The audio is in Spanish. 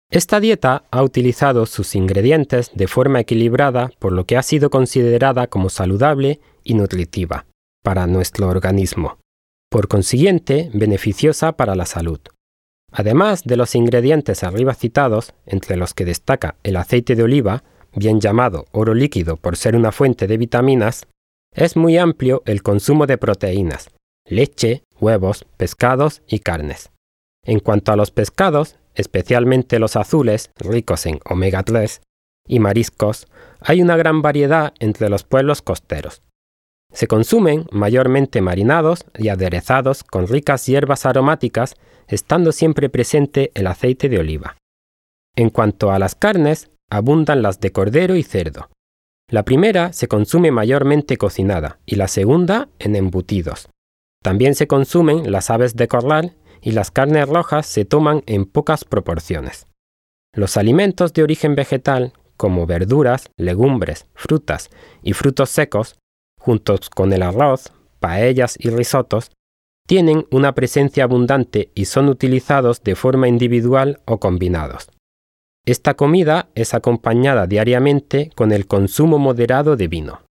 Esta dieta ha utilizado sus ingredientes de forma equilibrada, por lo que ha sido considerada como saludable y nutritiva para nuestro organismo, por consiguiente beneficiosa para la salud. Además de los ingredientes arriba citados, entre los que destaca el aceite de oliva, bien llamado oro líquido por ser una fuente de vitaminas, es muy amplio el consumo de proteínas, leche, huevos, pescados y carnes. En cuanto a los pescados, especialmente los azules, ricos en omega 3, y mariscos, hay una gran variedad entre los pueblos costeros. Se consumen mayormente marinados y aderezados con ricas hierbas aromáticas, estando siempre presente el aceite de oliva. En cuanto a las carnes, abundan las de cordero y cerdo. La primera se consume mayormente cocinada y la segunda en embutidos. También se consumen las aves de corral y las carnes rojas se toman en pocas proporciones. Los alimentos de origen vegetal, como verduras, legumbres, frutas y frutos secos, juntos con el arroz, paellas y risotos, tienen una presencia abundante y son utilizados de forma individual o combinados. Esta comida es acompañada diariamente con el consumo moderado de vino.